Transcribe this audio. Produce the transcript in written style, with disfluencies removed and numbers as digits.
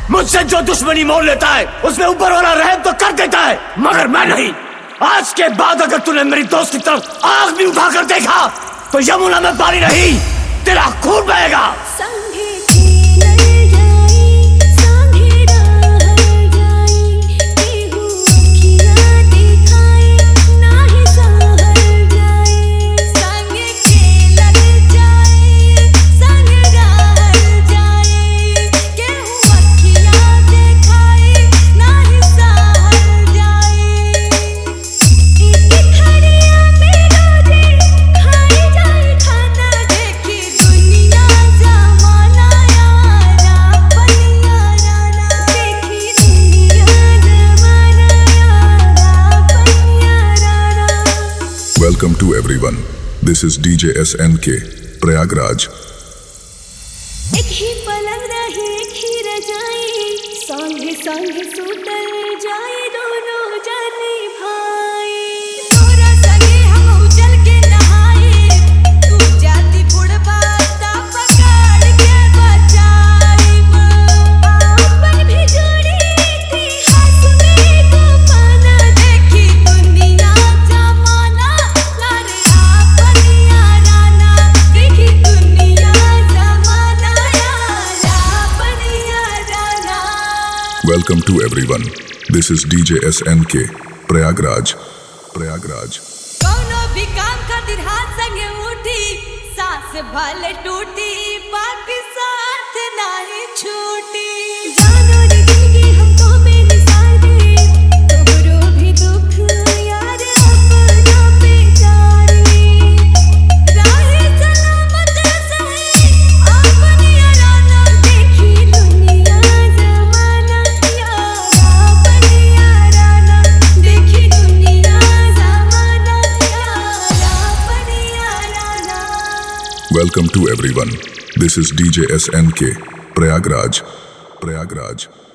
मुझसे जो दुश्मनी मोल लेता है उसमें ऊपर वाला रहम तो कर देता है, मगर मैं नहीं। आज के बाद अगर तूने मेरी दोस्त की तरफ आग भी उठाकर देखा तो यमुना में पानी नहीं, तेरा खून बहेगा। Welcome to everyone. This is DJ SNK, Prayagraj. एक ही पलंग रही एक ही रजाई, संगे संगे सुतल जाए दोनों जाने भाई। तोरा संगे हम उछल के नहाए, तू जाती बुढ़बा ता पकड़ के बचाई। अपन भी जोड़ी थी हंस में को पाना, देखी दुनिया जमाना लारे अपन याराना, देखी दुनिया जमाना यारा अपन याराना। Welcome to everyone. This is DJ SNK, Prayagraj. Prayagraj. कौनो भी काम खातिर हाथ संगे उठी, सांस भले टूटी बाकी साथ नहीं छूटी। जानो रे जिंदगी हम तो बेनिसार दे, तोहरो भी दुख यार अपना पे जाने। राहे सलामत सही अपन याराना, देखी दुनिया जमाना यारा अपन याराना, देखी दुनिया जमाना यारा अपन याराना। Welcome to everyone. This is DJ SNK, Prayagraj. Prayagraj.